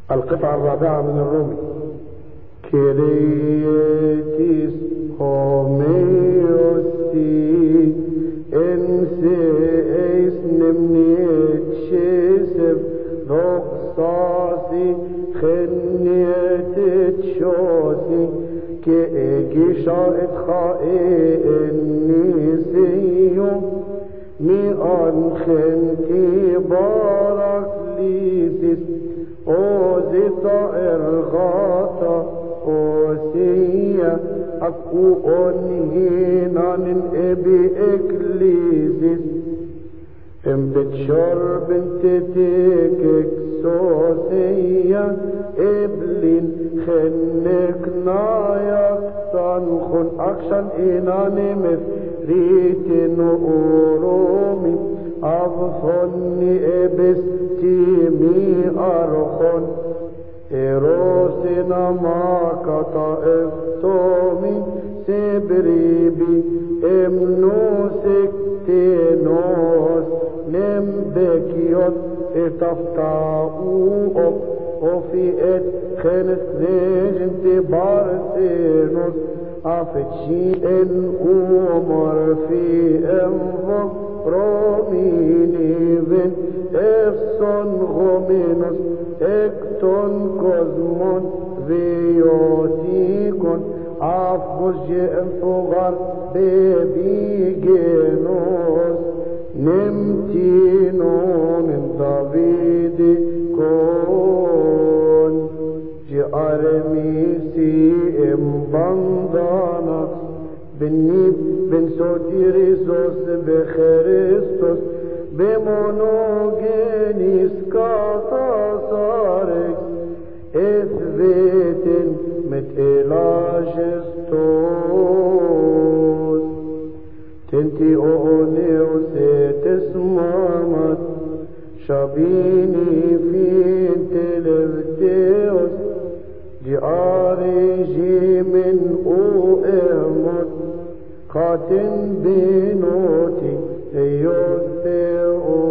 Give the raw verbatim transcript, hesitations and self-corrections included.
القطعة الرابعة من الرومي. كريتيس هوميوستي انسي ايس نمنيت شيسب دوقصاصي خنيت تشوسي كيجي شائد خائي النسيو مي انخنتي بارك ليسيس اوزي طائر غاطا اوسيا اكو انهينا من ابي اكليسيس ام بتشر بنت تيكك سوسيا ابلين خنك نايك صنخن اكشن اناني مفريتن اورومي افصني ابستيمي ارخن ايروسنا ما كطائفتومي سبريبي امنوسك تينوس نمبكيوت ارتفتاؤوك وفي ات خنس نجنت بارسينوس افتشي ان امر في انفق روميني بن افصن غومينوس اكتون كوزمون فيوتيكون عفوز جئن فغر ببيجينوس نمتينو من دافيد كون جي ارميسي ام بندانك بنيب بن سوتيريسوس بخريستوس بمونوجينيس كاثاساركس اثبتن متلاجستوس تنتي اونيوس تسمامت شابيني في تلفتيوس دي اريجي من او اموت قاتن بنوتي يوثيو